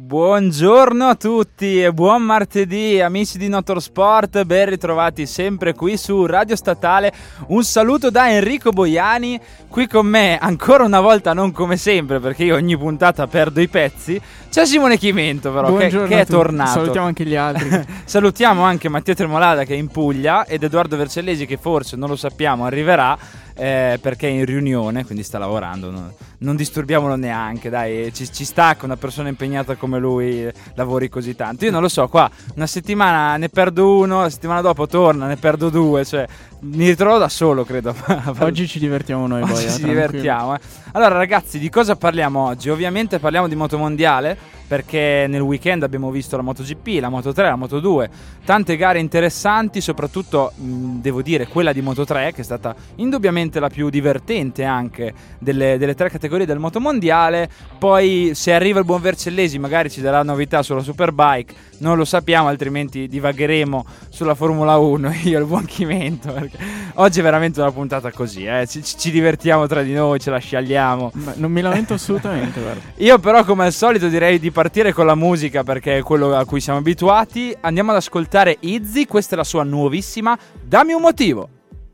Buongiorno a tutti e buon martedì amici di Motorsport, ben ritrovati sempre qui su Radio Statale. Un saluto da Enrico Boiani, qui con me ancora una volta, non come sempre perché io ogni puntata perdo i pezzi, c'è Simone Chimento però che è tornato. Salutiamo anche gli altri. Salutiamo anche Mattia Tremolada che è in Puglia ed Edoardo Vercellesi che forse, non lo sappiamo, arriverà perché è in riunione, quindi sta lavorando. Non disturbiamolo neanche, dai, ci sta che una persona impegnata come lui lavori così tanto. Io non lo so, qua una settimana ne perdo uno, la settimana dopo torna, ne perdo due, cioè mi ritrovo da solo, credo. Oggi ci divertiamo noi, oggi ci divertiamo. Allora ragazzi, di cosa parliamo oggi? Ovviamente parliamo di motomondiale, perché nel weekend abbiamo visto la MotoGP, la Moto3, la Moto2, tante gare interessanti, soprattutto devo dire quella di Moto3 che è stata indubbiamente la più divertente anche delle tre categorie del motomondiale. Poi se arriva il buon Vercellesi magari ci darà novità sulla Superbike, non lo sappiamo, altrimenti divagheremo sulla Formula 1 io e il buon Chimento, perché oggi è veramente una puntata così, ci divertiamo tra di noi, ce la sciagliamo. Ma non mi lamento assolutamente, guarda. Io però come al solito direi di partire con la musica perché è quello a cui siamo abituati. Andiamo ad ascoltare Izzy, questa è la sua nuovissima Dammi un motivo.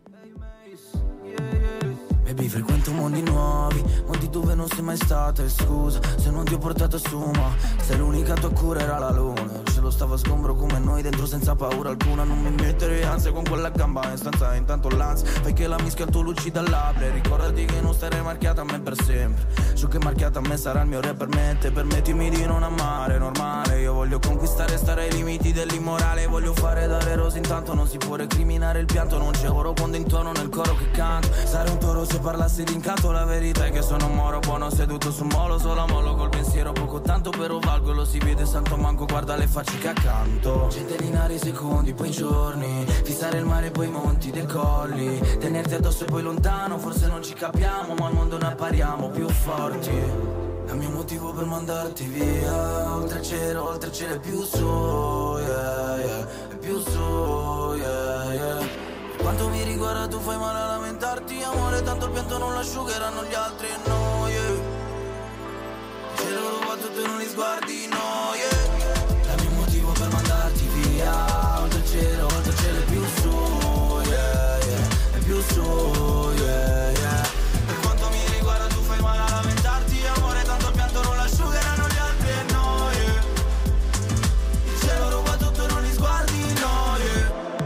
Baby, frequento mondi nuovi, mondi dove non sei mai stata. E scusa se non ti ho portato su, ma sei l'unica tua cura era la luna. Ce lo stavo a sgombro come noi dentro senza paura alcuna. Non mi mettere ansia con quella gamba in stanza. Intanto l'ansia fai che la mischia al tuo lucida labbra. Ricordati che non starei marchiata a me per sempre. Ciò che è marchiata a me sarà il mio re per me. Permettimi di non amare, normale. Io voglio conquistare, stare ai limiti dell'immorale. Voglio fare dare rose, intanto non si può recriminare il pianto. Non c'è oro quando intono nel coro che canto. Sarei un toro se parlassi d'incanto, la verità è che sono un moro buono seduto su un molo, solo a mollo col pensiero poco tanto, però valgo e lo si vede santo manco, guarda le facce che accanto. Centelinari secondi, poi giorni, fissare il mare poi monti, decolli, tenerti addosso e poi lontano, forse non ci capiamo ma al mondo ne appariamo più forti. È il mio motivo per mandarti via, oltre cielo è più su, yeah, yeah, è più su, yeah, yeah. Quanto mi riguarda tu fai male a lamentarti, amore, tanto il pianto non l'asciugheranno gli altri e no, yeah. Il cielo ruba tutto e non li sguardi, no, yeah. Dammi un motivo per mandarti via, oltre il cielo è più su, yeah, yeah, è più su, yeah, yeah. Per quanto mi riguarda tu fai male a lamentarti, amore, tanto il pianto non l'asciugheranno gli altri e no, yeah. Il cielo ruba tutto e non li sguardi, no, yeah.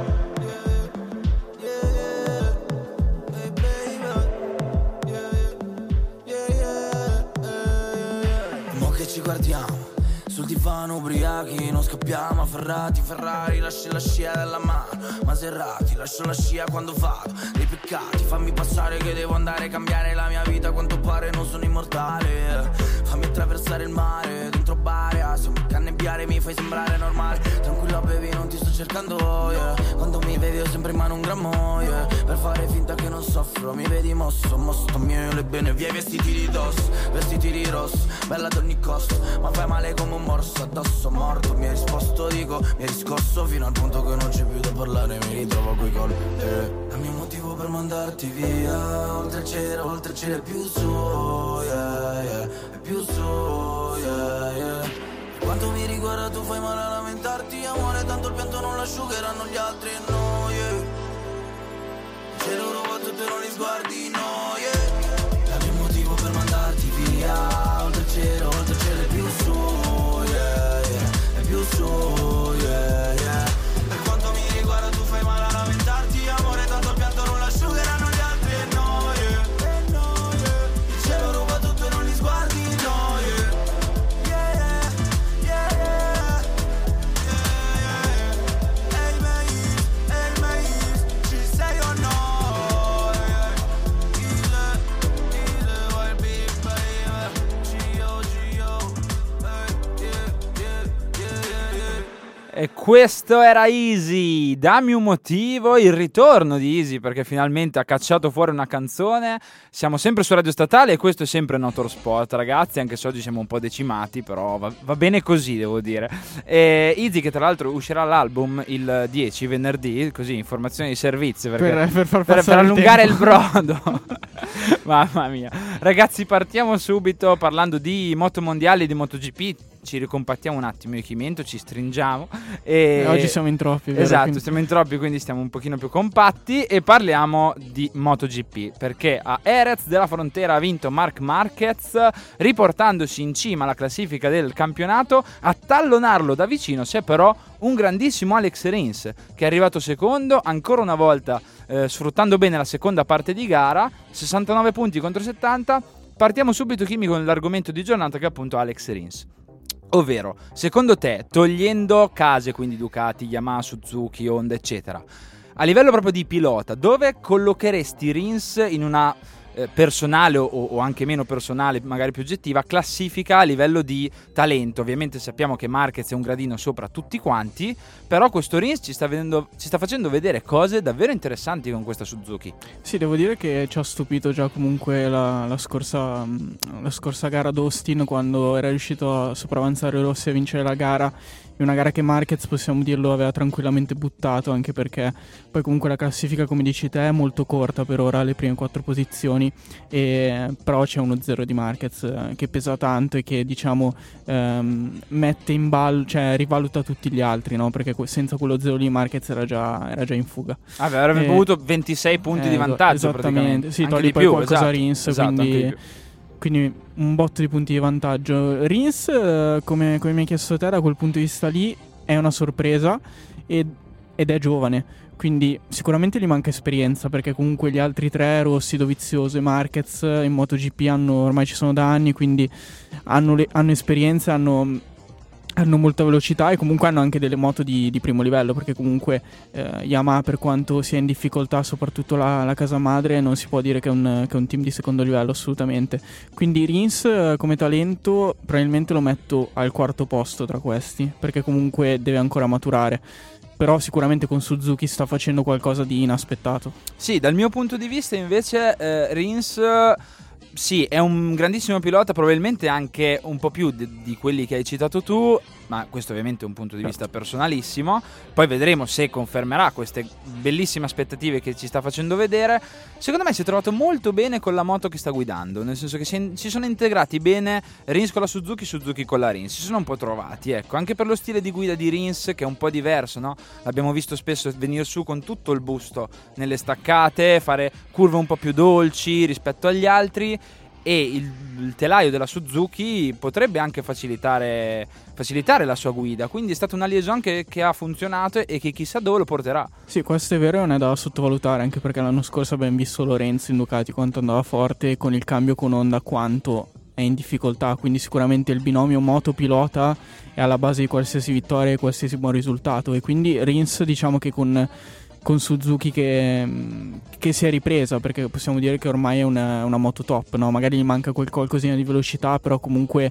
Ci guardiamo sul divano ubriachi, non scappiamo afferrati, Ferrari, lasci la scia della mano, Maserati, lascio la scia quando vado, dei peccati, fammi passare che devo andare, cambiare la mia vita, a quanto pare non sono immortale, fammi attraversare il mare, dentro baria, se mi cannebbiare mi fai sembrare normale, tranquilla baby non ti sto cercando, yeah. Quando mi vedi ho sempre in mano un grammo, yeah. Per fare finta che non soffro, mi vedi mosso, sto mio le bene, via i vestiti di dosso, vestiti di rosso, bella ad ogni costo, ma fai male come un morso addosso, morto, mi hai risposto dico, mi hai riscosso fino al punto che non c'è più da parlare, mi ritrovo coi colpi, Dammi un motivo per mandarti via, oltre il cielo è più su, yeah, yeah, è più su, yeah, yeah. Quanto mi riguarda tu fai male a lamentarti, amore, tanto il pianto non l'asciugheranno gli altri e no, yeah. Il cielo ruba tutto e non li sguardi, no, yeah. Dammi un motivo per mandarti via, oltre il cielo è più su, yeah, yeah, è più su, yeah, yeah. Per quanto mi riguarda tu fai male a lamentarti, amore, tanto il pianto non l'asciugheranno gli altri e no, yeah, e no, yeah. Il cielo ruba tutto e non li sguardi, no, yeah, yeah, yeah, yeah, yeah, yeah, yeah. Hey mate, ci sei o no? E questo era Easy, dammi un motivo, il ritorno di Easy perché finalmente ha cacciato fuori una canzone. Siamo sempre su Radio Statale e questo è sempre Motorsport, ragazzi, anche se oggi siamo un po' decimati, però va bene così, devo dire. E Easy che tra l'altro uscirà l'album il 10 venerdì, così informazioni di servizio per allungare il brodo. Mamma mia. Ragazzi, partiamo subito parlando di moto mondiali, di MotoGP. ci ricompattiamo un attimo io e Chimento, ci stringiamo e oggi siamo in troppi, vero? esatto, Quindi... siamo in troppi, quindi stiamo un pochino più compatti e parliamo di MotoGP, perché a Jerez della Frontera ha vinto Marc Marquez, riportandosi in cima alla classifica del campionato. A tallonarlo da vicino c'è però un grandissimo Alex Rins, che è arrivato secondo ancora una volta, sfruttando bene la seconda parte di gara, 69 punti contro 70. Partiamo subito, Kimi, con l'argomento di giornata, che è appunto Alex Rins. Ovvero, secondo te, togliendo case, quindi Ducati, Yamaha, Suzuki, Honda, eccetera, a livello proprio di pilota, dove collocheresti Rins in una personale o anche meno personale, magari più oggettiva, classifica a livello di talento? Ovviamente sappiamo che Marquez è un gradino sopra tutti quanti, però questo Rins ci sta facendo vedere cose davvero interessanti con questa Suzuki. Sì, devo dire che ci ha stupito già comunque la scorsa gara d'Austin, quando era riuscito a sopravanzare Rossi e a vincere la gara, in una gara che Marquez, possiamo dirlo, aveva tranquillamente buttato, anche perché poi comunque la classifica, come dici te, è molto corta per ora, le prime 4 posizioni, però c'è uno 0 di Marquez che pesa tanto e che, diciamo, mette in ballo, cioè rivaluta tutti gli altri, no? Perché senza quello 0 lì Marquez era già in fuga. Avrebbe avuto 26 punti di vantaggio, esattamente, sì, anche togli poi più, qualcosa esatto, a Rins, esatto, quindi un botto di punti di vantaggio. Rins, come mi hai chiesto te, da quel punto di vista lì è una sorpresa ed è giovane, quindi sicuramente gli manca esperienza, perché comunque gli altri tre, Rossi, Dovizioso e Marquez, in MotoGP ormai ci sono da anni, quindi hanno esperienza, hanno molta velocità e comunque hanno anche delle moto di primo livello, perché comunque Yamaha, per quanto sia in difficoltà, soprattutto la casa madre, non si può dire che è un team di secondo livello, assolutamente. Quindi Rins come talento probabilmente lo metto al 4º posto tra questi, perché comunque deve ancora maturare, però sicuramente con Suzuki sta facendo qualcosa di inaspettato. Sì, dal mio punto di vista invece Rins... Sì, è un grandissimo pilota, probabilmente anche un po' più di quelli che hai citato tu, ma questo ovviamente è un punto di vista personalissimo. Poi vedremo se confermerà queste bellissime aspettative che ci sta facendo vedere. Secondo me si è trovato molto bene con la moto che sta guidando, nel senso che si sono integrati bene Rins con la Suzuki, Suzuki con la Rins, si sono un po' trovati, ecco, anche per lo stile di guida di Rins, che è un po' diverso, no? L'abbiamo visto spesso venire su con tutto il busto nelle staccate, fare curve un po' più dolci rispetto agli altri, e il telaio della Suzuki potrebbe anche facilitare la sua guida, quindi è stata una liaison che ha funzionato e che chissà dove lo porterà. Sì, questo è vero e non è da sottovalutare, anche perché l'anno scorso abbiamo visto Lorenzo in Ducati quanto andava forte, e con il cambio con Honda quanto è in difficoltà, quindi sicuramente il binomio moto-pilota è alla base di qualsiasi vittoria e qualsiasi buon risultato, e quindi Rins, diciamo che con Suzuki che si è ripresa, perché possiamo dire che ormai è una moto top, no? Magari gli manca qualcosina di velocità, però comunque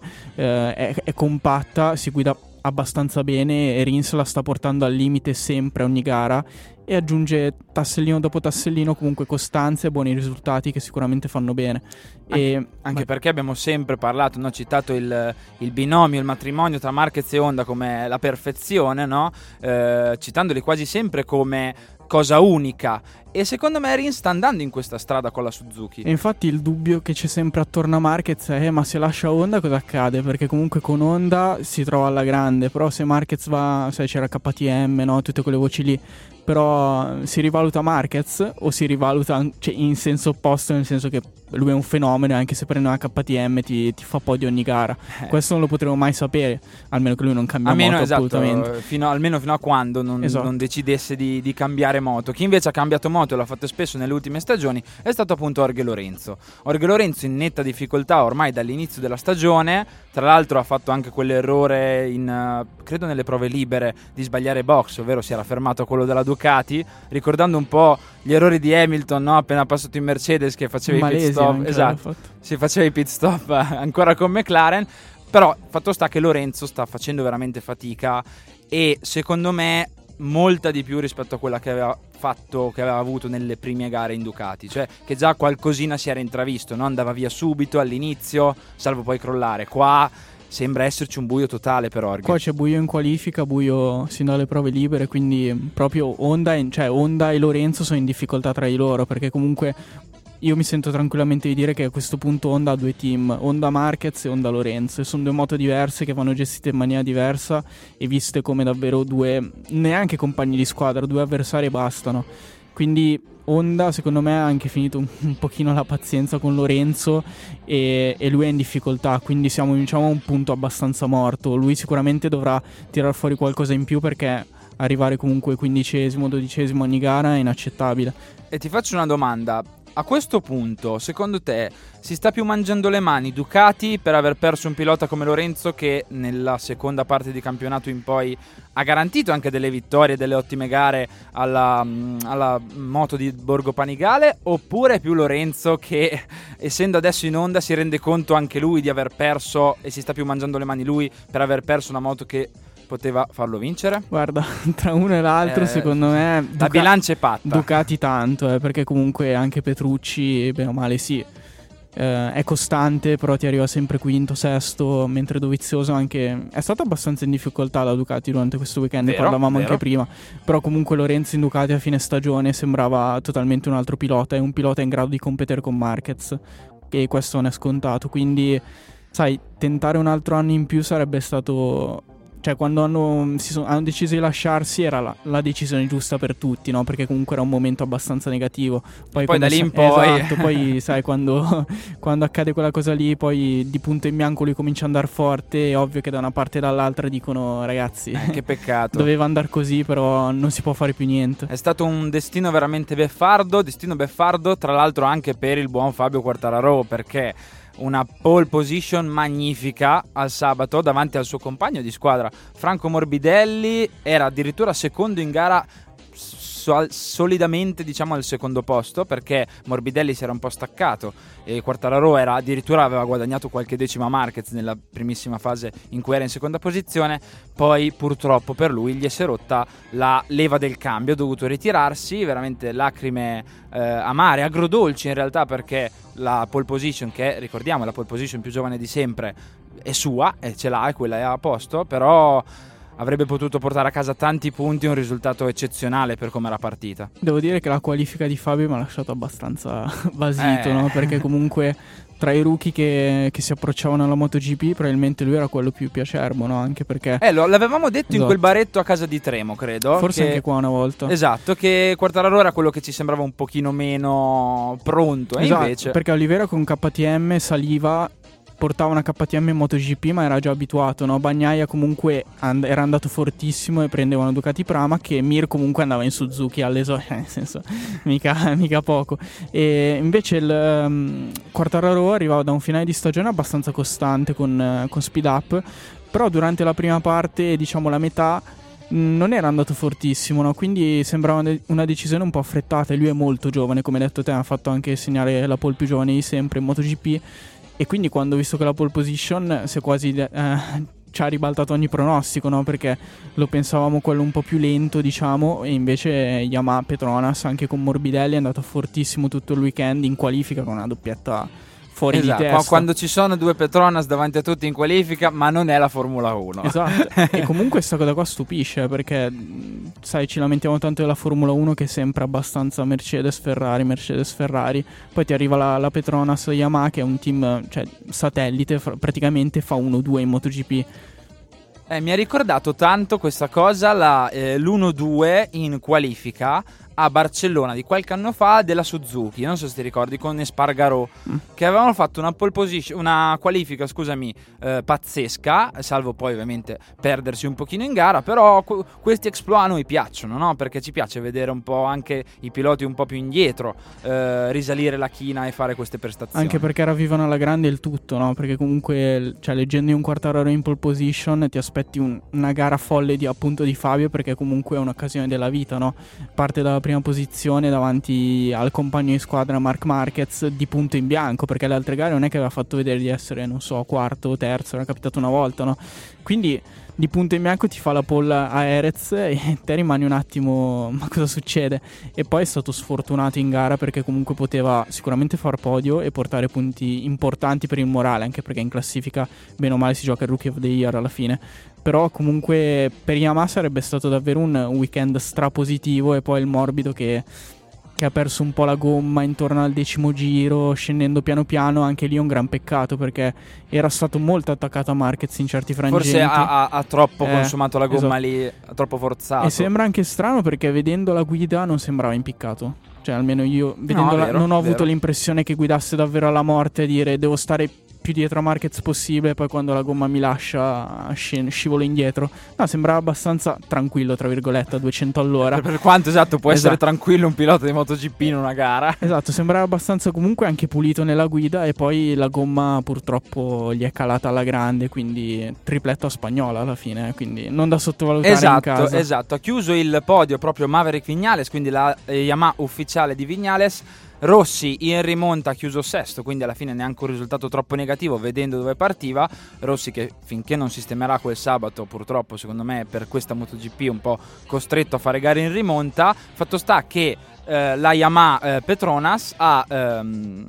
è compatta, si guida abbastanza bene, e Rins la sta portando al limite sempre a ogni gara, e aggiunge tassellino dopo tassellino comunque costanza e buoni risultati che sicuramente fanno bene. Anche perché abbiamo sempre parlato, no? Citato il binomio, il matrimonio tra Marquez e Honda come la perfezione, no? Citandoli quasi sempre come cosa unica, e secondo me Rins sta andando in questa strada con la Suzuki. E infatti il dubbio che c'è sempre attorno a Marquez è: ma se lascia Honda cosa accade? Perché comunque con Honda si trova alla grande, però se Marquez va, sai, c'era KTM, no? Tutte quelle voci lì, però si rivaluta Marquez o si rivaluta, cioè, in senso opposto, nel senso che lui è un fenomeno e anche se prende una KTM ti fa podio ogni gara. Questo non lo potremo mai sapere, almeno che lui non cambia moto, esatto, assolutamente. Almeno fino a quando non decidesse di cambiare moto. Chi invece ha cambiato moto e l'ha fatto spesso nelle ultime stagioni è stato appunto Jorge Lorenzo. Jorge Lorenzo in netta difficoltà ormai dall'inizio della stagione, tra l'altro ha fatto anche quell'errore credo nelle prove libere di sbagliare box, ovvero si era fermato a quello della Ducati, ricordando un po' gli errori di Hamilton, no? Appena passato in Mercedes, che faceva i pit stop, esatto, si faceva i pit stop ancora con McLaren. Però fatto sta che Lorenzo sta facendo veramente fatica, e secondo me molta di più rispetto a quella che aveva fatto, che aveva avuto nelle prime gare in Ducati, cioè che già qualcosina si era intravisto, no? Andava via subito all'inizio, salvo poi crollare. Qua sembra esserci un buio totale per Jorge. Qua c'è buio in qualifica, buio sin dalle prove libere, quindi proprio Honda e Lorenzo sono in difficoltà tra di loro, perché comunque io mi sento tranquillamente di dire che a questo punto Honda ha 2 team, Honda Marquez e Honda Lorenzo, e sono 2 moto diverse che vanno gestite in maniera diversa e viste come davvero 2, neanche compagni di squadra, 2 avversari e bastano. Quindi Honda secondo me ha anche finito un pochino la pazienza con Lorenzo e lui è in difficoltà, quindi siamo diciamo a un punto abbastanza morto. Lui sicuramente dovrà tirar fuori qualcosa in più, perché arrivare comunque 15esimo, 12esimo ogni gara è inaccettabile. E ti faccio una domanda: a questo punto, secondo te, si sta più mangiando le mani Ducati per aver perso un pilota come Lorenzo, che nella seconda parte di campionato in poi ha garantito anche delle vittorie, delle ottime gare alla moto di Borgo Panigale, oppure è più Lorenzo che, essendo adesso in Honda, si rende conto anche lui di aver perso e si sta più mangiando le mani lui per aver perso una moto che poteva farlo vincere? Guarda, tra uno e l'altro secondo me la bilancia è patta. Ducati tanto, perché comunque anche Petrucci bene o male sì, è costante, però ti arriva sempre quinto, sesto, mentre Dovizioso anche è stato abbastanza in difficoltà la Ducati durante questo weekend, ne parlavamo anche prima, però comunque Lorenzo in Ducati a fine stagione sembrava totalmente un altro pilota, è un pilota in grado di competere con Marquez, e questo non è scontato, quindi sai, tentare un altro anno in più sarebbe stato... Cioè, quando hanno deciso di lasciarsi era la decisione giusta per tutti, no? Perché comunque era un momento abbastanza negativo. Poi da lì in poi... Esatto, poi sai, quando accade quella cosa lì, poi di punto in bianco lui comincia ad andare forte, è ovvio che da una parte e dall'altra dicono, ragazzi... che peccato. Doveva andare così, però non si può fare più niente. È stato un destino veramente beffardo, tra l'altro anche per il buon Fabio Quartararo, perché... una pole position magnifica al sabato davanti al suo compagno di squadra Franco Morbidelli, era addirittura secondo in gara, solidamente diciamo al secondo posto, perché Morbidelli si era un po' staccato e Quartararo aveva guadagnato qualche decima Marquez nella primissima fase in cui era in seconda posizione. Poi purtroppo per lui gli si è rotta la leva del cambio, ha dovuto ritirarsi, veramente lacrime amare, agrodolci in realtà, perché la pole position, che ricordiamo è la pole position più giovane di sempre, è sua e ce l'ha, e quella è a posto, però avrebbe potuto portare a casa tanti punti, un risultato eccezionale per come era partita. Devo dire che la qualifica di Fabio mi ha lasciato abbastanza basito, no? Perché comunque tra i rookie che si approcciavano alla MotoGP probabilmente lui era quello più acerbo, no? Anche perché l'avevamo detto esatto. In quel baretto a casa di Tremo, credo. Forse anche qua una volta. Esatto, che Quartararo era quello che ci sembrava un pochino meno pronto, esatto, invece... perché Oliveira con KTM saliva, portava una KTM in MotoGP, ma era già abituato, no? Bagnaia comunque era andato fortissimo e prendeva una Ducati Pramac, che Mir comunque andava in Suzuki all'esordio, nel senso mica poco. E invece il Quartararo arrivava da un finale di stagione abbastanza costante con Speed Up, però durante la prima parte, diciamo la metà, non era andato fortissimo, no? Quindi sembrava una decisione un po' affrettata, e lui è molto giovane, come hai detto te, ha fatto anche segnare la pole più giovane di sempre in MotoGP. E quindi quando ho visto che la pole position si è quasi ci ha ribaltato ogni pronostico, no? Perché lo pensavamo quello un po' più lento, diciamo, e invece Yamaha Petronas anche con Morbidelli è andato fortissimo tutto il weekend in qualifica con una doppietta fuori di testa. Quando ci sono 2 Petronas davanti a tutti in qualifica, ma non è la Formula 1. Esatto. E comunque questa cosa qua stupisce, perché sai, ci lamentiamo tanto della Formula 1 che è sempre abbastanza Mercedes-Ferrari, poi ti arriva la Petronas Yamaha, che è un team, cioè satellite, praticamente fa 1-2 in MotoGP. Mi ha ricordato tanto questa cosa l'1-2 in qualifica a Barcellona di qualche anno fa della Suzuki, non so se ti ricordi, con Espargarò, che avevano fatto una pole position, una qualifica, pazzesca, salvo poi ovviamente perdersi un pochino in gara, però questi exploit a noi piacciono, no? Perché ci piace vedere un po' anche i piloti un po' più indietro risalire la china e fare queste prestazioni. Anche perché ravvivano alla grande il tutto, no? Perché comunque, cioè, leggendo un Quartararo in pole position ti aspetti una gara folle appunto di Fabio, perché comunque è un'occasione della vita, no? Parte dalla prima posizione davanti al compagno di squadra Marc Marquez di punto in bianco, perché le altre gare non è che aveva fatto vedere di essere, non so, quarto o terzo, era capitato una volta, no? Quindi di punto in bianco ti fa la pole a Erez e te rimani un attimo, ma cosa succede? E poi è stato sfortunato in gara, perché comunque poteva sicuramente far podio e portare punti importanti per il morale, anche perché in classifica bene o male si gioca il Rookie of the Year alla fine. Però comunque per Yamaha sarebbe stato davvero un weekend strapositivo, e poi il morbido che che ha perso un po' la gomma intorno al 10° giro, scendendo piano piano. Anche lì è un gran peccato, perché era stato molto attaccato a Marquez in certi frangenti. Forse ha troppo consumato la gomma, esatto. lì, ha troppo forzato. E sembra anche strano, perché vedendo la guida non sembrava impiccato. Cioè, almeno io vedendola vero, non ho avuto vero. l'impressione che guidasse davvero alla morte, a dire devo stare più dietro a Marquez possibile, poi quando la gomma mi lascia scivolo indietro. No, sembrava abbastanza tranquillo, tra virgolette, a 200 all'ora. Per quanto può essere Esatto. tranquillo un pilota di MotoGP in una gara. Esatto, sembrava abbastanza comunque anche pulito nella guida, e poi la gomma purtroppo gli è calata alla grande, quindi tripletta spagnola alla fine, quindi non da sottovalutare in casa. Esatto, ha chiuso il podio proprio Maverick Viñales, quindi la Yamaha ufficiale di Viñales. Rossi in rimonta ha chiuso sesto, quindi alla fine neanche un risultato troppo negativo vedendo dove partiva. Rossi che finché non sistemerà quel sabato, purtroppo secondo me per questa MotoGP un po' costretto a fare gare in rimonta. Fatto sta che la Yamaha Petronas ha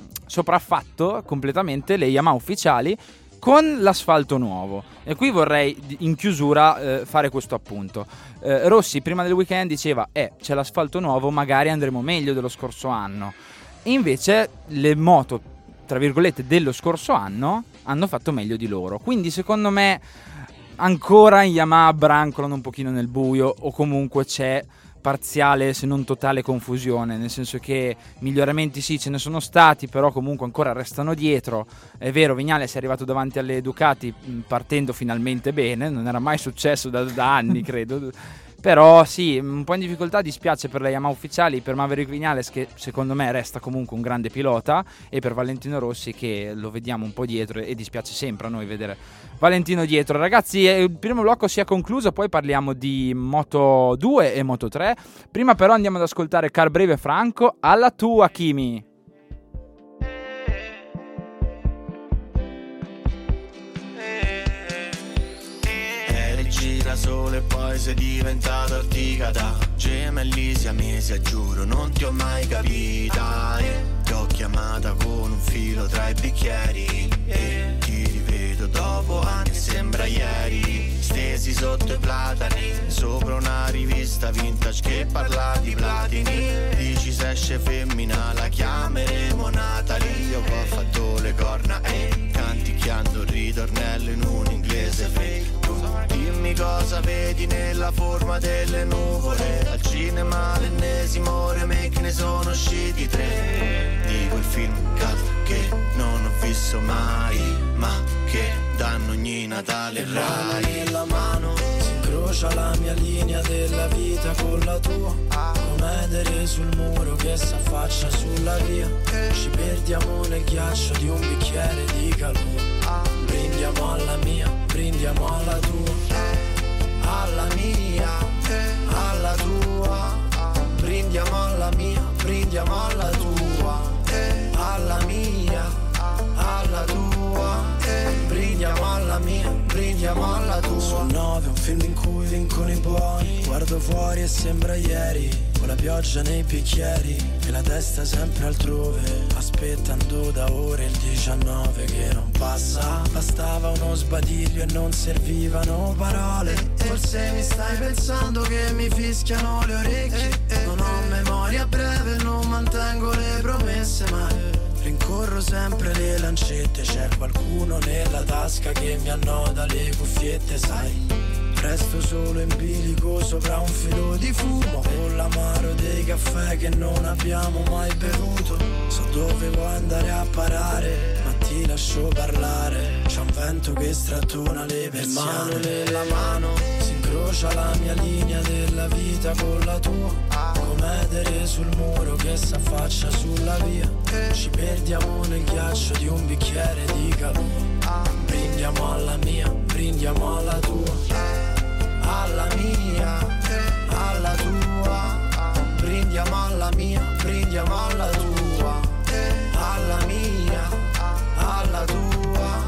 sopraffatto completamente le Yamaha ufficiali con l'asfalto nuovo. E qui vorrei in chiusura fare questo appunto. Rossi prima del weekend diceva c'è l'asfalto nuovo, magari andremo meglio dello scorso anno. Invece le moto, tra virgolette, dello scorso anno hanno fatto meglio di loro. Quindi secondo me ancora in Yamaha brancolano un pochino nel buio, o comunque c'è parziale se non totale confusione, nel senso che miglioramenti sì ce ne sono stati, però comunque ancora restano dietro. È vero, Viñales è arrivato davanti alle Ducati partendo finalmente bene, non era mai successo da anni credo. Però sì, un po' in difficoltà, dispiace per le Yamaha ufficiali, per Maverick Viñales che secondo me resta comunque un grande pilota, e per Valentino Rossi che lo vediamo un po' dietro, e dispiace sempre a noi vedere Valentino dietro. Ragazzi, il primo blocco si è concluso, poi parliamo di Moto 2 e Moto 3. Prima però andiamo ad ascoltare Car Breve Franco, alla tua Kimi. Gira solo e poi sei diventato ortica da gemelli siamesi, giuro non ti ho mai capita, ti ho chiamata con un filo tra i bicchieri e ti rivedo dopo anni, sembra ieri, stesi sotto i platani sopra una rivista vintage che parla di platini. Dici se esce femmina la chiameremo Natalie, io ho fatto le corna e canticchiando il ritornello in un inglese fake. Dimmi cosa vedi nella forma delle nuvole, al cinema l'ennesimo remake, ne sono usciti 3 di quel film cult che non ho visto mai, ma che danno ogni Natale. Rai nella mano si incrocia la mia linea della vita con la tua, come Edere sul muro che s'affaccia sulla via. Ci perdiamo nel ghiaccio di un bicchiere di calore, brindiamo alla mia, brindiamo alla tua, alla mia, alla tua, brindiamo alla mia, brindiamo alla tua, alla mia, alla tua, brindiamo alla mia, brindiamo alla tua. Sul 9 un film in cui vincono i buoni, guardo fuori e sembra ieri, con la pioggia nei bicchieri e la testa sempre altrove, aspettando da ore il 19 che non passa. Bastava uno sbadiglio e non servivano parole, forse mi stai pensando che mi fischiano le orecchie. Non ho memoria breve, non mantengo le promesse, ma rincorro sempre le lancette. C'è qualcuno nella tasca che mi annoda le cuffiette, sai. Resto solo in bilico sopra un filo di fumo, con l'amaro dei caffè che non abbiamo mai bevuto. So dove vuoi andare a parare, ma ti lascio parlare. C'è un vento che strattona le persiane. Mano nella mano si incrocia la mia linea della vita con la tua, come Edere sul muro che s'affaccia sulla via. Ci perdiamo nel ghiaccio di un bicchiere di calore, brindiamo alla mia, brindiamo alla tua, alla mia, alla tua, brindiamo alla mia, brindiamo alla tua, alla mia, alla tua,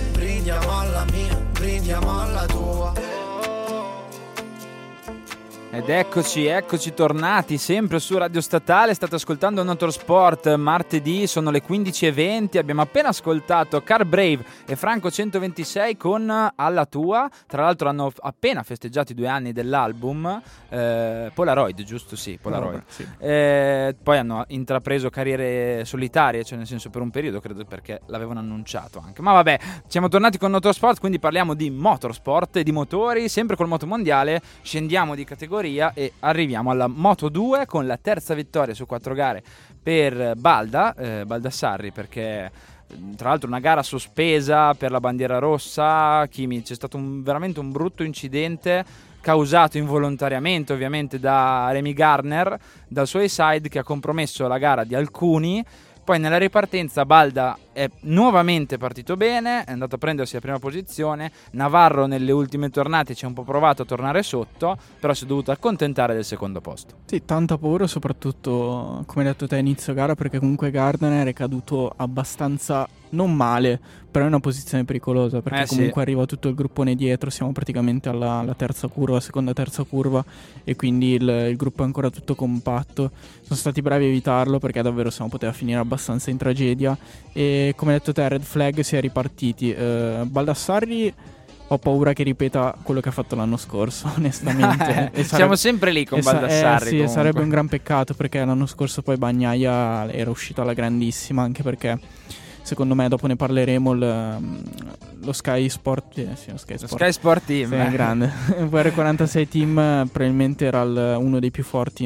brindiamo alla mia, brindiamo alla tua. Ed eccoci tornati sempre su Radio Statale. State ascoltando Motorsport. Martedì sono le 15:20. Abbiamo appena ascoltato Car Brave e Franco 126 con Alla Tua. Tra l'altro hanno appena festeggiato i 2 anni dell'album Polaroid, giusto? Sì, Polaroid. Sì. Poi hanno intrapreso carriere solitarie, cioè nel senso per un periodo, credo, perché l'avevano annunciato anche. Ma vabbè, siamo tornati con Motorsport, quindi parliamo di motorsport e di motori, sempre col motomondiale. Scendiamo di categoria e arriviamo alla Moto2 con la terza vittoria su 4 gare per Baldassarri, perché tra l'altro una gara sospesa per la bandiera rossa. Kimi, c'è stato veramente un brutto incidente causato involontariamente ovviamente da Remy Gardner, dal Suicide, che ha compromesso la gara di alcuni. Poi nella ripartenza Balda è nuovamente partito bene, è andato a prendersi la prima posizione. Navarro nelle ultime tornate ci ha un po' provato a tornare sotto, però si è dovuto accontentare del secondo posto. Sì, tanta paura soprattutto, come hai detto te, inizio gara, perché comunque Gardner è caduto abbastanza non male, però è una posizione pericolosa, perché comunque arriva tutto il gruppone dietro, siamo praticamente alla terza curva, seconda terza curva, e quindi il gruppo è ancora tutto compatto. Sono stati bravi a evitarlo, perché davvero se no poteva finire abbastanza in tragedia. E come hai detto te, red flag, si è ripartiti. Baldassarri ho paura che ripeta quello che ha fatto l'anno scorso, onestamente. Siamo sempre lì con Baldassarri. Sì, sarebbe un gran peccato, perché l'anno scorso poi Bagnaia era uscito alla grandissima, anche perché secondo me, dopo ne parleremo, lo Sky Sport lo Sky Sport Team, sì, è grande. VR46 Team probabilmente era uno dei più forti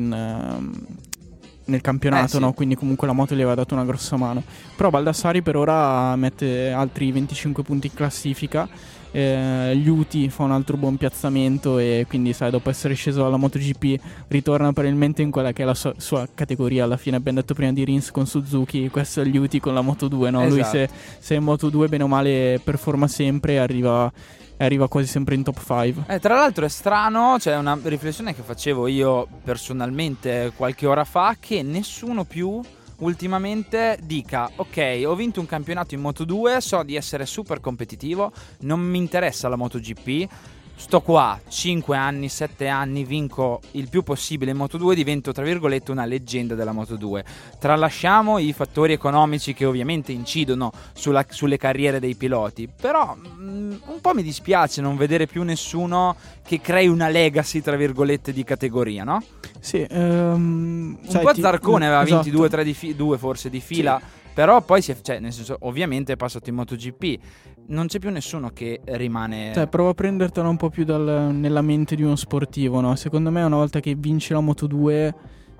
nel campionato, sì. No? Quindi comunque la moto gli aveva dato una grossa mano. Però Baldassarri per ora mette altri 25 punti in classifica. Liuti fa un altro buon piazzamento, e quindi sai, dopo essere sceso alla MotoGP ritorna probabilmente in quella che è la sua categoria. Alla fine abbiamo detto prima di Rins con Suzuki, questo è Liuti con la Moto2, no? Esatto. Lui se è in Moto2 bene o male performa sempre e arriva quasi sempre in top 5. Tra l'altro è strano, c'è una riflessione che facevo io personalmente qualche ora fa, che nessuno più ultimamente dica: ok, ho vinto un campionato in Moto2, so di essere super competitivo, non mi interessa la MotoGP, sto qua 5 anni, 7 anni, vinco il più possibile in Moto2, divento tra virgolette una leggenda della Moto2. Tralasciamo i fattori economici che ovviamente incidono sulle carriere dei piloti, però un po' mi dispiace non vedere più nessuno che crei una legacy tra virgolette di categoria, no? Sì, un po' Zarcone aveva vinti esatto. due forse di fila, sì. Però poi nel senso, ovviamente è passato in MotoGP, non c'è più nessuno che rimane. Prova a prendertela un po' più nella mente di uno sportivo, no? Secondo me una volta che vinci la Moto2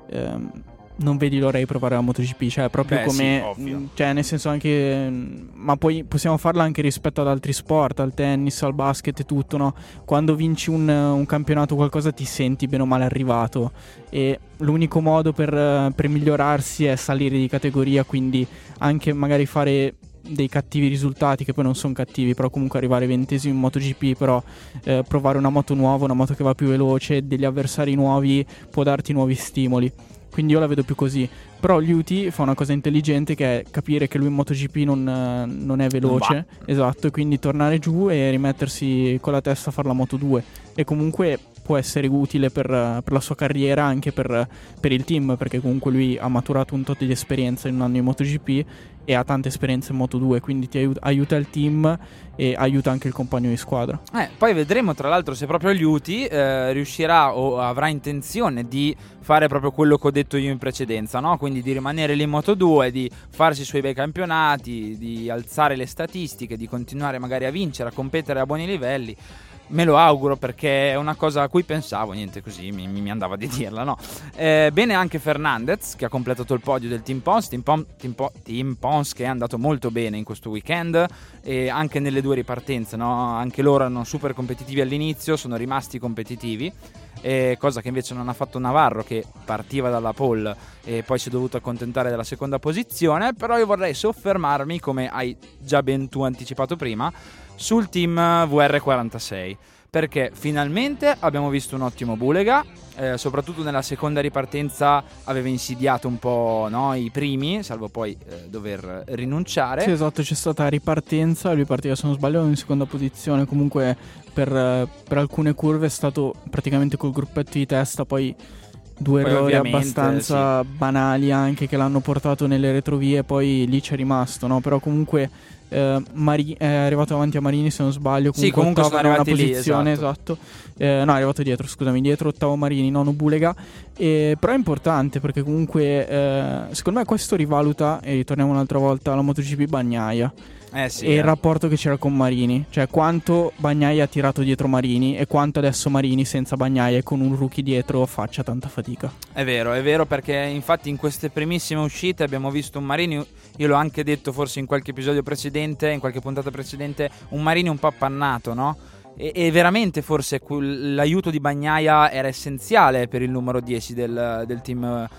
non vedi l'ora di provare la MotoGP, cioè proprio come sì, cioè nel senso anche, ma poi possiamo farla anche rispetto ad altri sport, al tennis, al basket e tutto, no? Quando vinci un campionato, qualcosa, ti senti bene o male arrivato, e l'unico modo per migliorarsi è salire di categoria, quindi anche magari fare dei cattivi risultati, che poi non sono cattivi, però comunque arrivare 20esimo in MotoGP, però provare una moto nuova, una moto che va più veloce, degli avversari nuovi, può darti nuovi stimoli. Quindi io la vedo più così. Però Liuti fa una cosa intelligente, che è capire che lui in MotoGP non è veloce, esatto, e quindi tornare giù e rimettersi con la testa a fare la Moto2. E comunque può essere utile per la sua carriera, anche per il team, perché comunque lui ha maturato un tot di esperienza in un anno in MotoGP e ha tante esperienze in Moto2, quindi ti aiuta il team e aiuta anche il compagno di squadra. Poi vedremo tra l'altro se proprio Liuti riuscirà o avrà intenzione di fare proprio quello che ho detto io in precedenza, no? Quindi di rimanere lì in Moto2, di farsi i suoi bei campionati, di alzare le statistiche, di continuare magari a vincere, a competere a buoni livelli. Me lo auguro, perché è una cosa a cui pensavo, niente, così mi andava di dirla, no? Bene anche Fernandez, che ha completato il podio del Team Pons, Team Pons che è andato molto bene in questo weekend, e anche nelle 2 ripartenze, no? Anche loro erano super competitivi all'inizio, sono rimasti competitivi, cosa che invece non ha fatto Navarro, che partiva dalla pole e poi si è dovuto accontentare della seconda posizione. Però io vorrei soffermarmi, come hai già ben tu anticipato prima, sul team VR46, perché finalmente abbiamo visto un ottimo Bulega, soprattutto nella seconda ripartenza aveva insidiato un po', no, i primi, salvo poi dover rinunciare. Sì, esatto, c'è stata ripartenza, lui partiva, se non sbaglio, in seconda posizione, comunque per alcune curve è stato praticamente col gruppetto di testa, poi due errori abbastanza banali anche che l'hanno portato nelle retrovie, poi lì c'è rimasto, no? Però comunque è arrivato davanti a Marini, se non sbaglio, comunque sono arrivati una posizione, lì, esatto. no, è arrivato dietro ottavo Marini, nono Bulega, però è importante perché comunque secondo me questo rivaluta, e ritorniamo un'altra volta alla MotoGP, Bagnaia. E il rapporto che c'era con Marini, cioè quanto Bagnaia ha tirato dietro Marini e quanto adesso Marini senza Bagnaia e con un rookie dietro faccia tanta fatica. È vero, perché infatti in queste primissime uscite abbiamo visto un Marini, io l'ho anche detto forse in qualche episodio precedente, in qualche puntata precedente, un Marini un po' appannato, no? E veramente forse l'aiuto di Bagnaia era essenziale per il numero 10 del team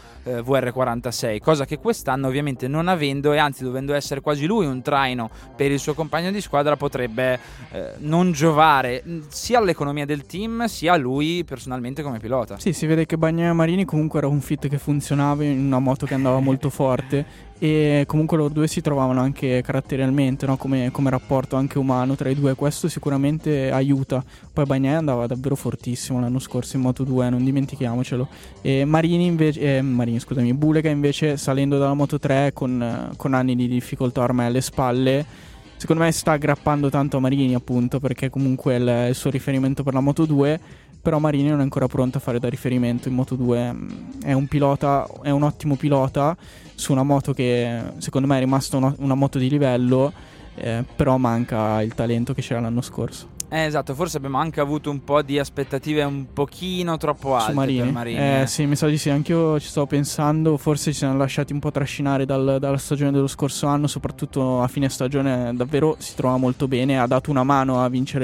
VR46, cosa che quest'anno ovviamente non avendo, e anzi dovendo essere quasi lui un traino per il suo compagno di squadra, potrebbe non giovare sia all'economia del team sia a lui personalmente come pilota. Sì, si vede che Bagnaia e Marini comunque era un fit che funzionava in una moto che andava molto forte, e comunque loro due si trovavano anche caratterialmente, no? come rapporto anche umano tra i due, questo sicuramente aiuta. Poi Bagnaia andava davvero fortissimo l'anno scorso in Moto2, non dimentichiamocelo, e Marini invece Bulega invece salendo dalla Moto3 con anni di difficoltà ormai alle spalle, secondo me sta aggrappando tanto a Marini, appunto perché comunque è il suo riferimento per la Moto2, però Marini non è ancora pronto a fare da riferimento in Moto2. È un ottimo pilota su una moto che secondo me è rimasta una moto di livello, però manca il talento che c'era l'anno scorso. Esatto, forse abbiamo anche avuto un po' di aspettative un pochino troppo alte per Marini. Sì, mi sa di sì, anch'io ci stavo pensando, forse ci siamo lasciati un po' trascinare dalla stagione dello scorso anno, soprattutto a fine stagione davvero si trova molto bene, ha dato una mano a vincere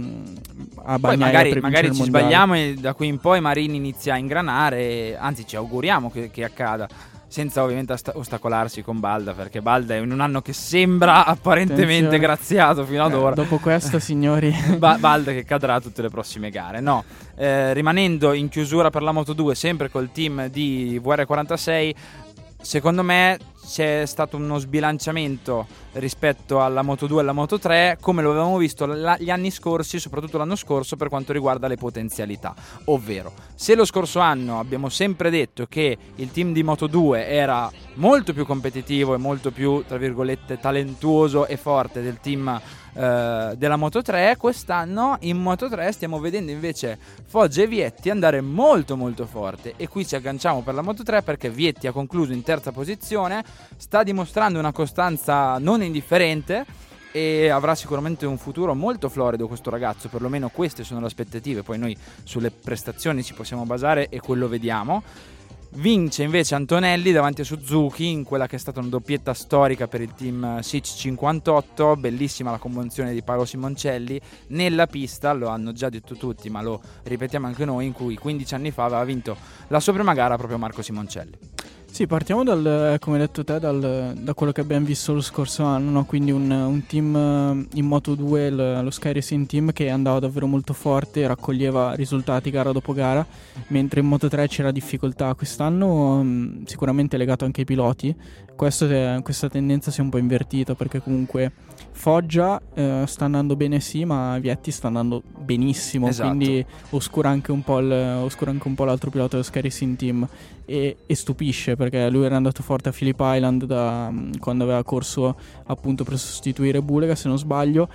a Bagnaia. Magari ci sbagliamo e da qui in poi Marini inizia a ingranare, anzi ci auguriamo che accada, senza ovviamente ostacolarsi con Balda, perché Balda è in un anno che sembra apparentemente graziato fino ad ora. Dopo questo, signori, Balda che cadrà tutte le prossime gare. No, rimanendo in chiusura per la Moto2 sempre col team di VR46, secondo me c'è stato uno sbilanciamento rispetto alla Moto2 e alla Moto3, come lo avevamo visto gli anni scorsi, soprattutto l'anno scorso, per quanto riguarda le potenzialità. Ovvero, se lo scorso anno abbiamo sempre detto che il team di Moto2 era molto più competitivo e molto più, tra virgolette, talentuoso e forte del team della Moto3, quest'anno in Moto3 stiamo vedendo invece Foggia e Vietti andare molto molto forte, e qui ci agganciamo per la Moto3 perché Vietti ha concluso in terza posizione, sta dimostrando una costanza non indifferente e avrà sicuramente un futuro molto florido questo ragazzo, perlomeno queste sono le aspettative, poi noi sulle prestazioni ci possiamo basare e quello vediamo. Vince invece Antonelli davanti a Suzuki in quella che è stata una doppietta storica per il team SIC 58, bellissima la convenzione di Paolo Simoncelli nella pista, lo hanno già detto tutti ma lo ripetiamo anche noi, in cui 15 anni fa aveva vinto la sua prima gara proprio Marco Simoncelli. Sì, partiamo come hai detto te, da quello che abbiamo visto lo scorso anno, no? Quindi un team in Moto2, lo Sky Racing Team, che andava davvero molto forte, raccoglieva risultati gara dopo gara, mentre in Moto3 c'era difficoltà. Quest'anno sicuramente legato anche ai piloti, questa tendenza si è un po' invertita, perché comunque Foggia sta andando bene sì, ma Vietti sta andando benissimo, esatto. Quindi oscura anche un po' l'altro pilota dello Sky Racing Team, e stupisce perché lui era andato forte a Phillip Island quando aveva corso appunto per sostituire Bulega, se non sbaglio,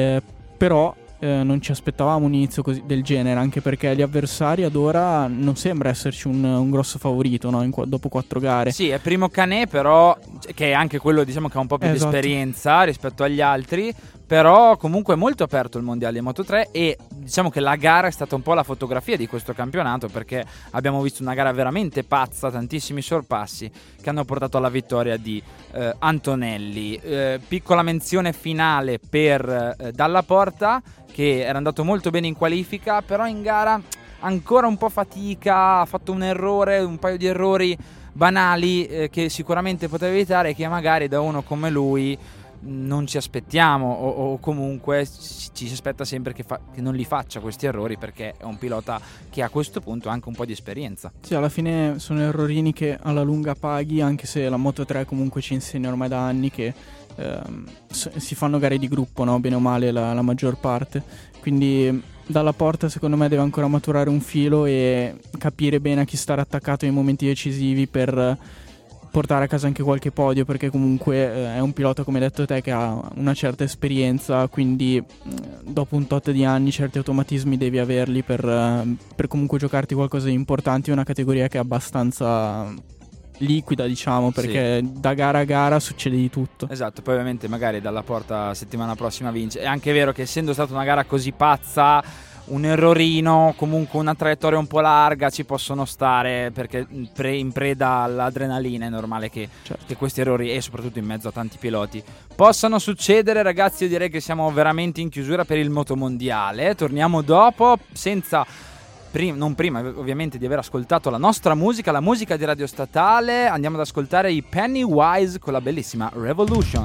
però non ci aspettavamo un inizio del genere, anche perché gli avversari ad ora non sembra esserci un grosso favorito, no? Dopo 4 gare. Sì, è primo Canè, però che è anche quello, diciamo, che ha un po' più esatto. di esperienza rispetto agli altri, però comunque è molto aperto il mondiale di Moto3, e diciamo che la gara è stata un po' la fotografia di questo campionato, perché abbiamo visto una gara veramente pazza, tantissimi sorpassi che hanno portato alla vittoria di Antonelli. Piccola menzione finale per Dalla Porta, che era andato molto bene in qualifica, però in gara ancora un po' fatica, ha fatto un paio di errori banali che sicuramente poteva evitare, che magari da uno come lui non ci aspettiamo, o comunque ci si aspetta sempre che non li faccia questi errori, perché è un pilota che a questo punto ha anche un po' di esperienza. Sì, alla fine sono errorini che alla lunga paghi, anche se la Moto3 comunque ci insegna ormai da anni che si fanno gare di gruppo, no? Bene o male la maggior parte, quindi Dalla Porta secondo me deve ancora maturare un filo e capire bene a chi stare attaccato nei momenti decisivi per portare a casa anche qualche podio, perché comunque è un pilota, come hai detto te, che ha una certa esperienza, quindi dopo un tot di anni certi automatismi devi averli per comunque giocarti qualcosa di importante in una categoria che è abbastanza liquida, diciamo, perché sì, da gara a gara succede di tutto. Esatto, poi ovviamente magari Dalla Porta settimana prossima vince. È anche vero che essendo stata una gara così pazza, un errorino, comunque una traiettoria un po' larga ci possono stare, perché in preda all'adrenalina è normale che questi errori, e soprattutto in mezzo a tanti piloti, possano succedere. Ragazzi, io direi che siamo veramente in chiusura per il motomondiale. Torniamo dopo, non prima ovviamente di aver ascoltato la nostra musica, la musica di Radio Statale. Andiamo ad ascoltare i Pennywise con la bellissima Revolution.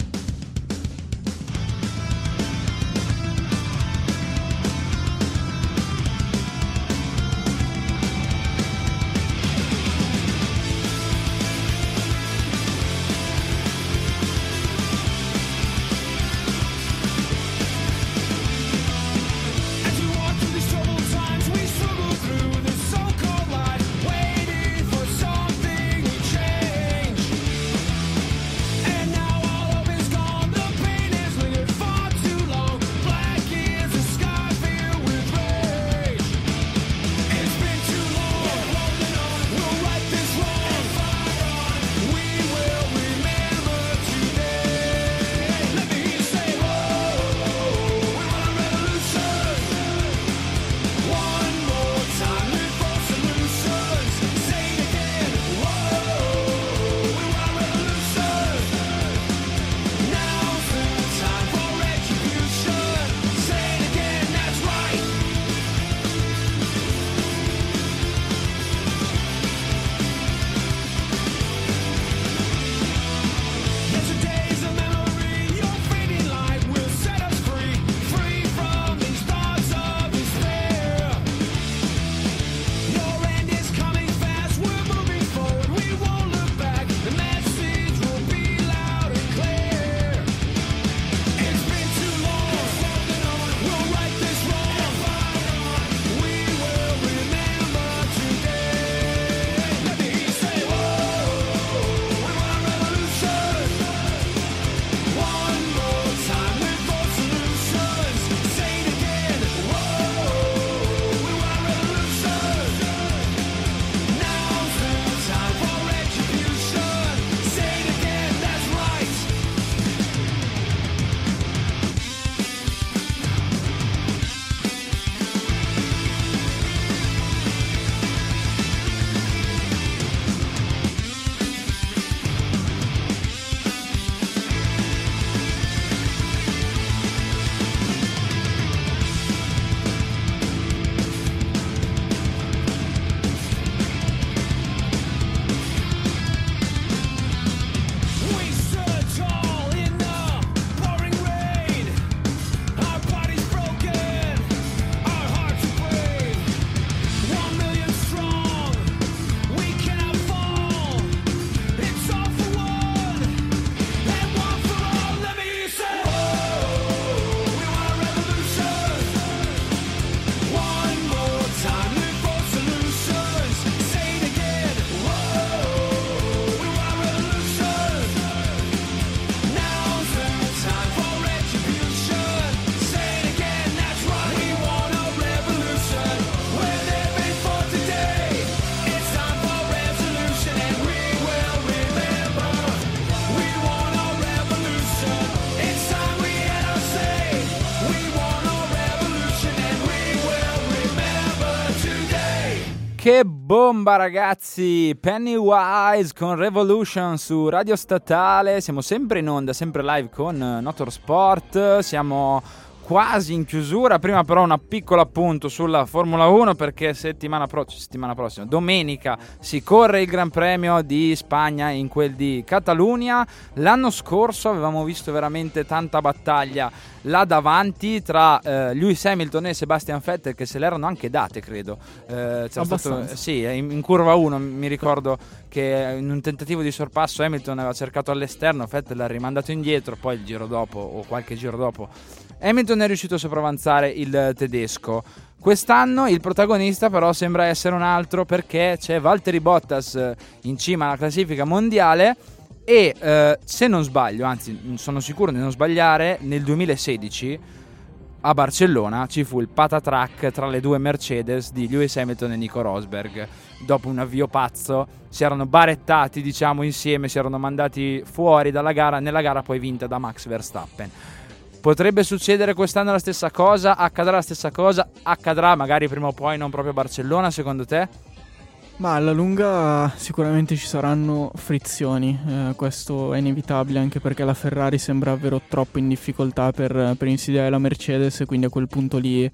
Che bomba, ragazzi! Pennywise con Revolution su Radio Statale. Siamo sempre in onda, sempre live con Motorsport. Siamo quasi in chiusura. Prima però un piccolo appunto sulla Formula 1, perché settimana prossima, domenica, si corre il Gran Premio di Spagna in quel di Catalunya. L'anno scorso avevamo visto veramente tanta battaglia là davanti tra Lewis Hamilton e Sebastian Vettel, che se l'erano anche date, credo. Sì, in curva 1 mi ricordo che in un tentativo di sorpasso Hamilton aveva cercato all'esterno, Vettel l'ha rimandato indietro, poi il giro dopo o qualche giro dopo Hamilton è riuscito a sopravanzare il tedesco. Quest'anno il protagonista però sembra essere un altro, perché c'è Valtteri Bottas in cima alla classifica mondiale e se non sbaglio, anzi sono sicuro di non sbagliare, nel 2016 a Barcellona ci fu il patatrack tra le due Mercedes di Lewis Hamilton e Nico Rosberg. Dopo un avvio pazzo si erano barettati, diciamo, insieme, si erano mandati fuori dalla gara, nella gara poi vinta da Max Verstappen. Potrebbe succedere quest'anno la stessa cosa? Accadrà la stessa cosa? Accadrà magari prima o poi, non proprio a Barcellona, secondo te? Ma alla lunga sicuramente ci saranno frizioni, questo è inevitabile, anche perché la Ferrari sembra davvero troppo in difficoltà per insidiare la Mercedes, quindi a quel punto lì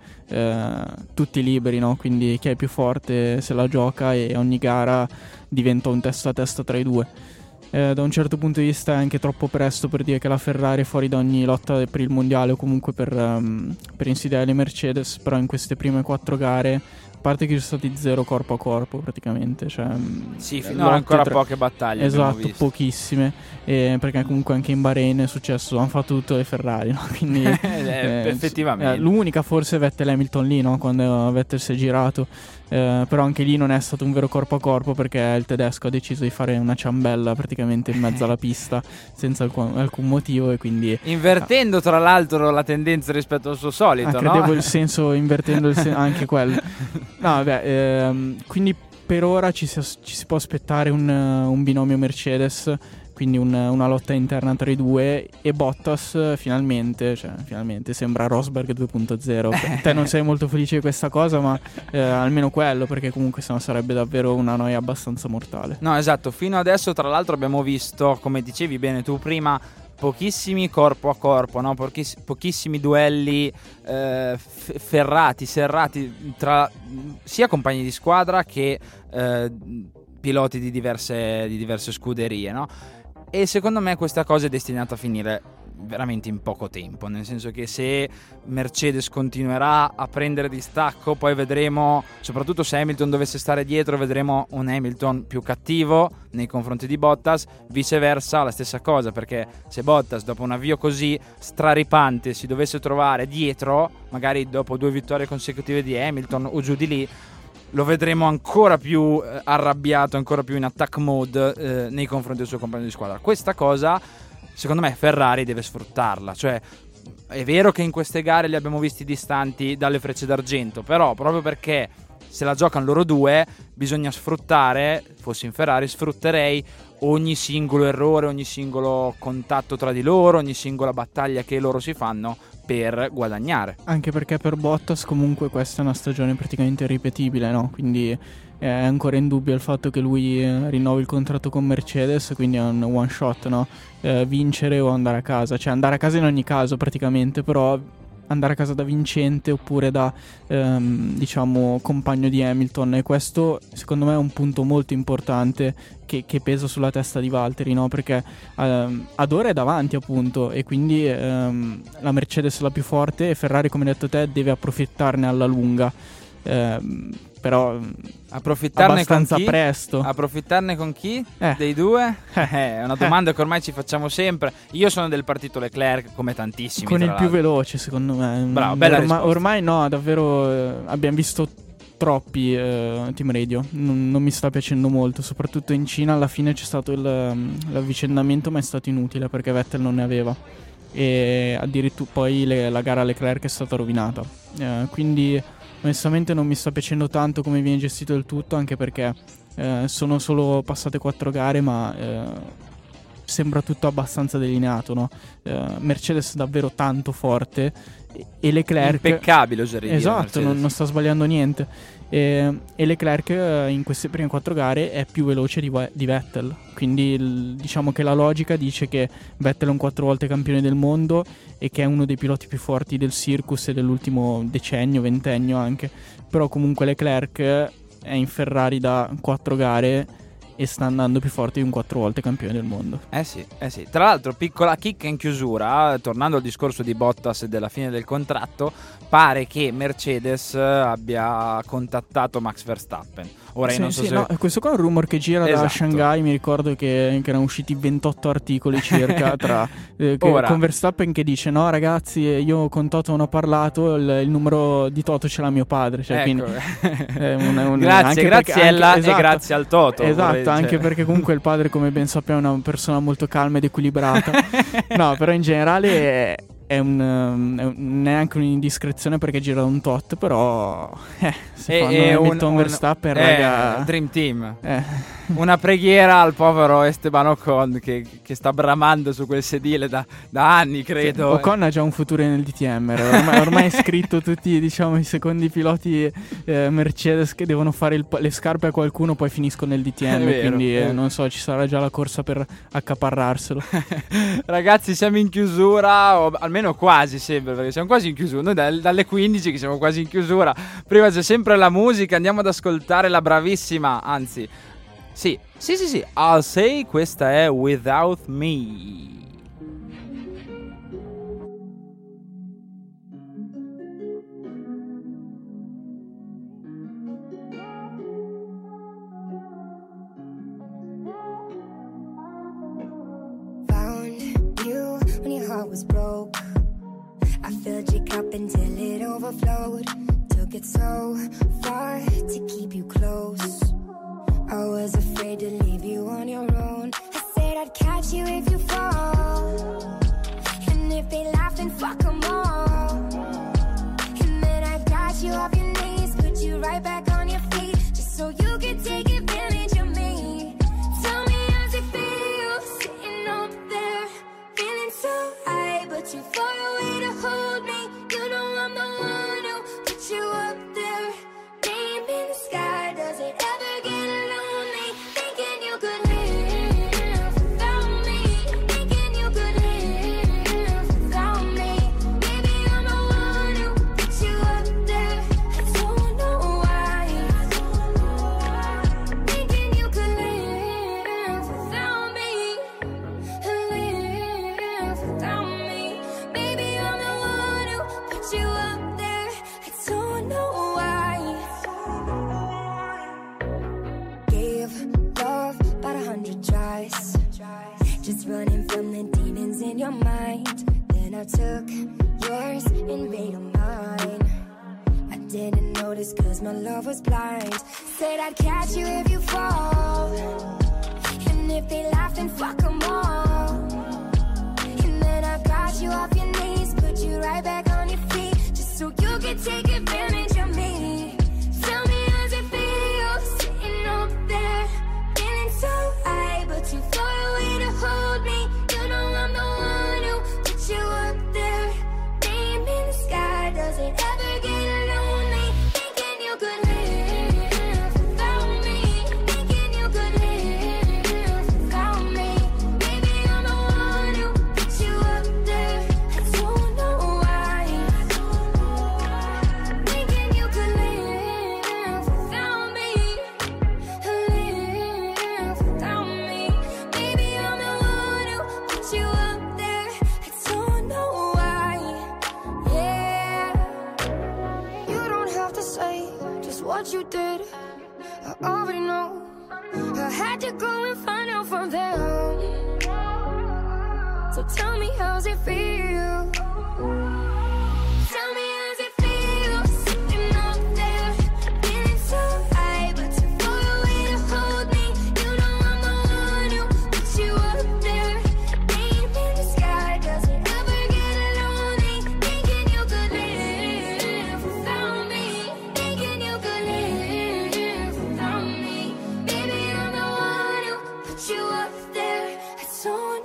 tutti liberi, no? Quindi chi è più forte se la gioca e ogni gara diventa un testa a testa tra i due. Da un certo punto di vista è anche troppo presto per dire che la Ferrari è fuori da ogni lotta per il mondiale o comunque per insidiare le Mercedes, però in queste prime 4 gare, a parte che ci sono stati 0 corpo a corpo praticamente, cioè sì, finora ancora poche battaglie, esatto, pochissime, perché comunque anche in Bahrain è successo, hanno fatto tutto le Ferrari, no? Quindi effettivamente l'unica forse Vettel Hamilton lì, no? Quando Vettel si è girato, però anche lì non è stato un vero corpo a corpo, perché il tedesco ha deciso di fare una ciambella praticamente in mezzo alla pista senza alcun motivo, e quindi invertendo tra l'altro la tendenza rispetto al suo solito, credevo no? il senso, invertendo anche quello. No, vabbè, quindi per ora ci si può aspettare un binomio Mercedes, quindi una lotta interna tra i due, e Bottas finalmente sembra Rosberg 2.0. Te non sei molto felice di questa cosa, ma almeno quello, perché comunque sennò sarebbe davvero una noia abbastanza mortale. No, esatto, fino adesso tra l'altro abbiamo visto, come dicevi bene tu prima, pochissimi corpo a corpo, no? Pochissimi duelli serrati tra sia compagni di squadra che piloti di diverse scuderie, no? E secondo me questa cosa è destinata a finire veramente in poco tempo, nel senso che se Mercedes continuerà a prendere distacco, poi vedremo, soprattutto se Hamilton dovesse stare dietro, vedremo un Hamilton più cattivo nei confronti di Bottas, viceversa la stessa cosa, perché se Bottas dopo un avvio così straripante si dovesse trovare dietro, magari dopo 2 vittorie consecutive di Hamilton o giù di lì, lo vedremo ancora più arrabbiato, ancora più in attack mode nei confronti del suo compagno di squadra. Questa cosa, secondo me, Ferrari deve sfruttarla. Cioè, è vero che in queste gare li abbiamo visti distanti dalle frecce d'argento, però proprio perché se la giocano loro due, bisogna sfruttare, fossi in Ferrari, sfrutterei ogni singolo errore, ogni singolo contatto tra di loro, ogni singola battaglia che loro si fanno per guadagnare. Anche perché per Bottas comunque questa è una stagione praticamente irripetibile, no? Quindi è ancora in dubbio il fatto che lui rinnovi il contratto con Mercedes, quindi è un one shot, no? Vincere o andare a casa, cioè andare a casa in ogni caso praticamente, però andare a casa da vincente oppure da diciamo compagno di Hamilton, e questo secondo me è un punto molto importante che pesa sulla testa di Valtteri, no? Perché ad ora è davanti appunto, e quindi la Mercedes è la più forte e Ferrari, come hai detto te, deve approfittarne alla lunga, però approfittarne abbastanza con chi? Presto. Approfittarne con chi? Dei due? È una domanda che ormai ci facciamo sempre. Io sono del partito Leclerc, come tantissimi. Con il più veloce, secondo me. Bravo, bella risposta. Ormai no, davvero abbiamo visto troppi team radio. Non mi sta piacendo molto, soprattutto in Cina alla fine c'è stato l'avvicendamento, ma è stato inutile perché Vettel non ne aveva, e addirittura poi la gara Leclerc è stata rovinata, quindi onestamente non mi sta piacendo tanto come viene gestito il tutto, anche perché sono solo passate 4 gare, ma sembra tutto abbastanza delineato, no? Mercedes davvero tanto forte e Leclerc impeccabile, oserei dire, esatto, non sta sbagliando niente, e Leclerc in queste prime 4 gare è più veloce di Vettel, quindi diciamo che la logica dice che Vettel è un 4 volte campione del mondo e che è uno dei piloti più forti del circus e dell'ultimo decennio, ventennio anche, però comunque Leclerc è in Ferrari da 4 gare e sta andando più forte di un 4 volte campione del mondo. Eh sì. Tra l'altro, piccola chicca in chiusura, tornando al discorso di Bottas e della fine del contratto, pare che Mercedes abbia contattato Max Verstappen. Ora io non so se... no, questo qua è un rumor che gira da Shanghai, mi ricordo che erano usciti 28 articoli circa tra con Verstappen che dice no ragazzi, io con Toto non ho parlato, il numero di Toto ce l'ha mio padre, cioè, ecco. Quindi Graziella e grazie al Toto. Esatto, anche perché comunque il padre, come ben sappiamo, è una persona molto calma ed equilibrata. No, però in generale è neanche un'indiscrezione perché gira da un tot, però se fanno Hamilton Verstappen, raga, Dream Team. Una preghiera al povero Esteban Ocon che sta bramando su quel sedile da anni, credo. Ocon ha già un futuro nel DTM, ormai è scritto tutti, diciamo, i secondi piloti Mercedes che devono fare le scarpe a qualcuno, poi finiscono nel DTM, vero, quindi non so, ci sarà già la corsa per accaparrarselo. Ragazzi, siamo in chiusura, o almeno quasi sempre, perché siamo quasi in chiusura. Noi dalle 15 che siamo quasi in chiusura. Prima c'è sempre la musica, andiamo ad ascoltare la bravissima, anzi sì, I'll Say, questa è Without Me. Was broke. I filled your cup until it overflowed. Took it so far to keep you close. I was afraid to leave you on your own. I said I'd catch you if you fall, and if they laugh then fuck them all. And then I got you off your knees, put you right back on your feet, just so you could take advantage of me. Tell me how's it feel sitting up there, feeling so high, but you far away to hold me. You know I'm the one who put you up there, name in the sky. Does it ever get lonely thinking you could live without me, thinking you could live without me? Maybe I'm the one who put you up there, I don't know why, thinking you could live without me, live without me. Maybe I'm the one who put you up there, I don't know why. Gave love about 100 tries, just running from the demons in your mind. Then I took yours and made them mine. I didn't notice cause my love was blind. Said I'd catch you if you fall, and if they laugh then fuck them all. And then I got you off your knees, put you right back on your feet, just so you could take advantage of me. Tell me how's it feel sitting up there, feeling so high, but too far away to hold me. You know I'm the one who put you up there, name in the sky. Does it ever get lonely thinking you could live without me, thinking you could live without me? Maybe I'm the one who put you up there, I don't know why, thinking you could live without me, live without me. Maybe I'm the one who put you up there, I don't know why. Yeah, you don't have to say just what you did, I already know. I had to go and find out from them. So tell me how's it feel? Tell me how's it feel sitting up there, feeling so high, but too far away to hold me. You know I'm the one who put you up there, name in the sky. Does it ever get lonely thinking you could live without me, thinking you could live without me? Baby, I'm the one who put you up there, I don't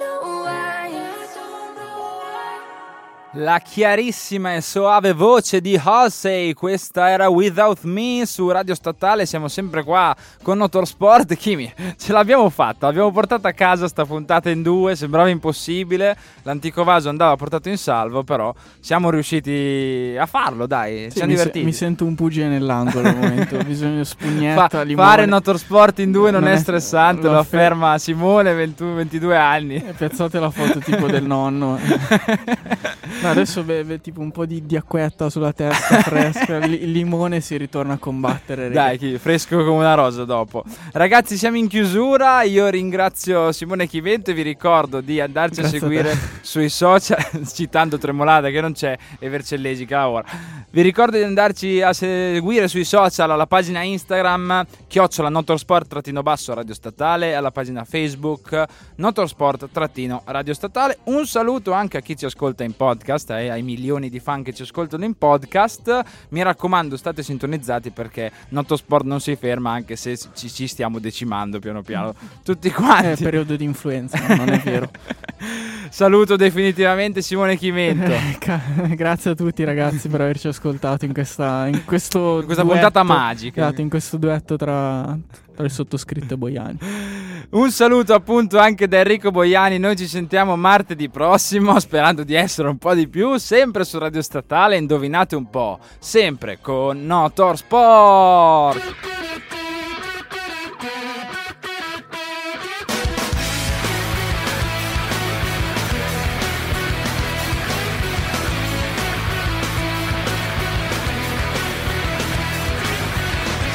La chiarissima e soave voce di Halsey, questa era Without Me su Radio Statale. Siamo sempre qua con Motorsport. Kimi, ce l'abbiamo fatta, abbiamo portato a casa sta puntata in 2, sembrava impossibile, l'antico vaso andava portato in salvo, però siamo riusciti a farlo, dai, sì, siamo divertiti. Mi sento un pugile nell'angolo al momento, ho bisogno di spugnetta, limone. Fare Motorsport in 2 non è stressante, lo afferma afferma Simone, 22 anni. Piazzate la foto tipo del nonno. No, adesso beve tipo un po' di acquetta sulla testa fresca, il limone, si ritorna a combattere. Dai, fresco come una rosa dopo. Ragazzi, siamo in chiusura, io ringrazio Simone Chivento e vi ricordo di andarci a seguire sui social, citando Tremolata che non c'è e Vercellesi che lavora. Vi ricordo di andarci a seguire sui social, alla pagina Instagram @Notorsport_ Radio Statale, alla pagina Facebook Notorsport_ Radio Statale. Un saluto anche a chi ci ascolta in podcast e ai milioni di fan che ci ascoltano in podcast. Mi raccomando, state sintonizzati perché Notorsport non si ferma, anche se ci stiamo decimando piano piano tutti quanti. È periodo di influenza, non è vero. Saluto definitivamente Simone Chimento. Grazie a tutti ragazzi per averci ascoltato in questa duetto, puntata magica. Esatto, in questo duetto tra il sottoscritto e Boiani. Un saluto appunto anche da Enrico Boiani. Noi ci sentiamo martedì prossimo, sperando di essere un po' di più, sempre su Radio Statale. Indovinate un po', sempre con Notorsport.